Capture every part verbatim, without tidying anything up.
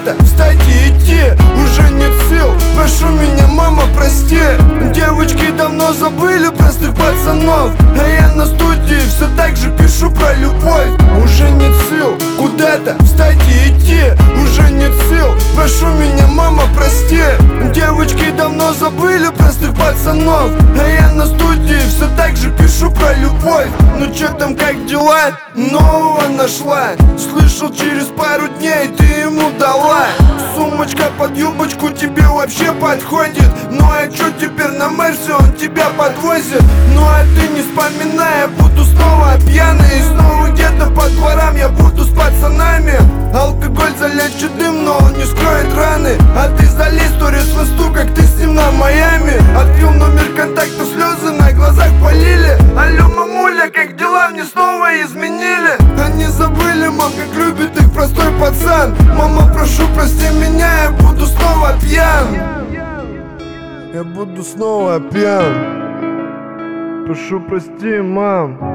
куда-то встать и идти. Уже нет сил, прошу меня, мама, прости. Девочки давно забыли простых пацанов, а я на студии все так же пишу про любовь. Уже нет сил, куда-то встать и идти. Уже нет сил, прошу меня, мама, прости. Девочки давно забыли простых пацанов, а я на студии все так же пишу про любовь. Ну чё там, как дела? Нового нашла. Слышал, через пару дней ты ему дала. Сумочка под юбочку тебе вообще подходит. Ну а чё теперь на Мерсе он тебя подвозит? Ну а ты не вспоминай, я буду снова пьяный. И снова где-то по дворам я буду с пацанами. Алкоголь залечит дым, но он не скроет раны. А ты залезь сторис в инсту, как ты с ним на Майами. Открыл номер контакта, слезы на глазах полили. Алло, мамуля, как дела? Мне снова изменили. Они забыли, мам, как любит их простой пацан. Мама, прошу, прости меня, я буду снова пьян. Я буду снова пьян. Прошу, прости, мам.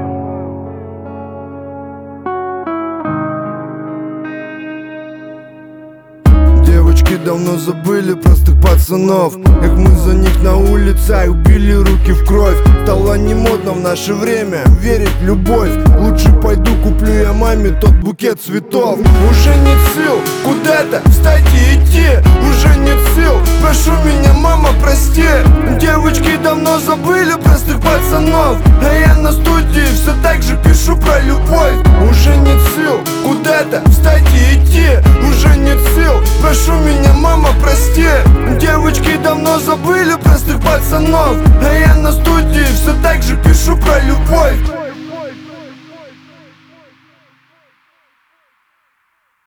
Девочки давно забыли простых пацанов. Эх, мы за них на улицах били руки в кровь. Стало не модно в наше время верить в любовь. Лучше пойду куплю я маме тот букет цветов. Уже нет сил куда-то встать и идти. Уже нет сил, прошу меня, мама, прости. Девочки давно забыли простых пацанов, а я на студии все так же пишу про любовь. Уже нет сил куда-то встать и идти. Уже нет сил, прошу меня, мама, прости. Девочки давно забыли простых пацанов, а я на студии все так же пишу про любовь.